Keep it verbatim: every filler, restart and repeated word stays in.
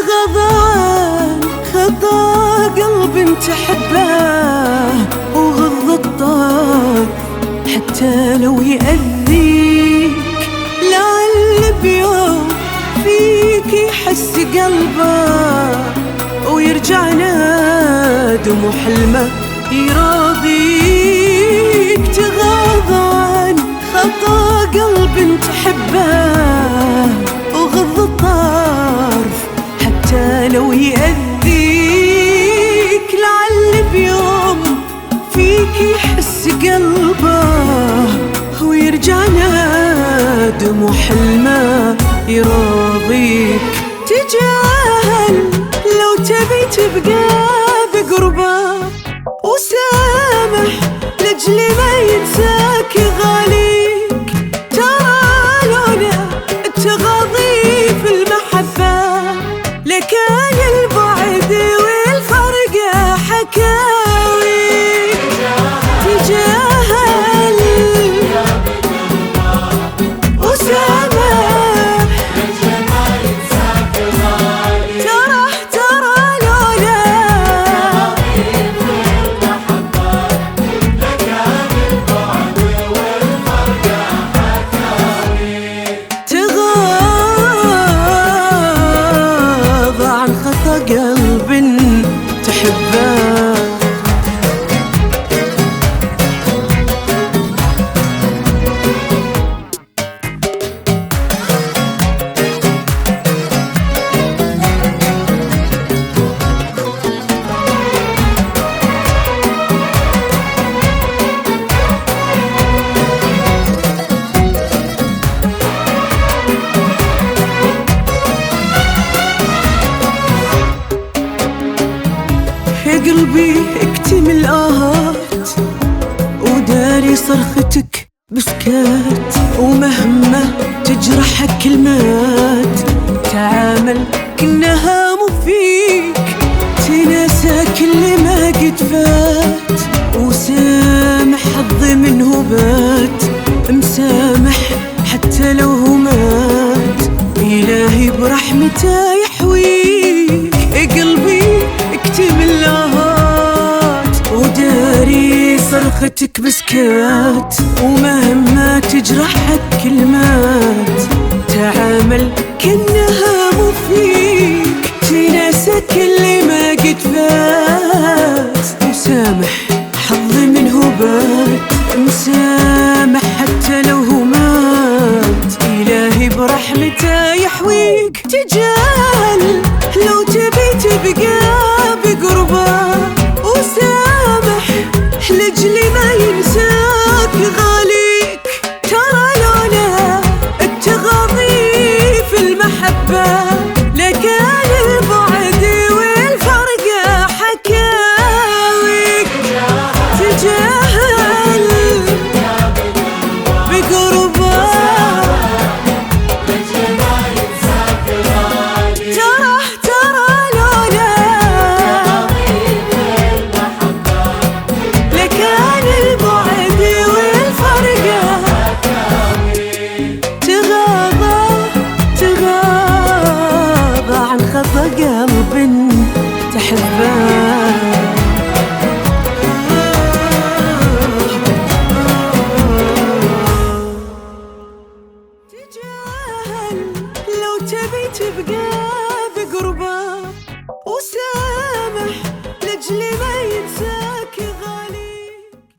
تغضى عن خطا قلب تحبه وغض الطرف حتى لو يأذيك، لعل بيوم فيك يحس قلبه ويرجع نادم وحلمه يراضيك. تغاضى عن خطا قلب تحبه وغض الطرف حتى لو يأذيك، لعل بيوم فيك يحس قلبه ويرجع نادم وحلمه يراضيك. تجاهل لو تبي تبقى بقربه، وسامح لأجل ما ينساك غاليك. ترى لولا التغاضي في المحبة لكان البعد والفرق حكاوي. تجاهل وسامح ترى ترى لولا تغاضى عن خطا قلب تحبه. يا قلبي اكتم الآهات وداري صرختك بسكات، ومهما تجرحك كلمات تعامل كأنها مو فيك. تناسى كل ما قد فات وسامح حظ منه بات. مسامح حتى لو هو مات، إلهي برحمته يحويك. يا قلبي اكتم الآهات وداري صرختك بسكات، ومهما تجرحك كلمات تعامل كأنها مو فيك. تناسى كل ما قد فات مسامح حظ منه بات. مسامح حتى لو هو مات، إلهي برحمته يحويك. تجاهل لو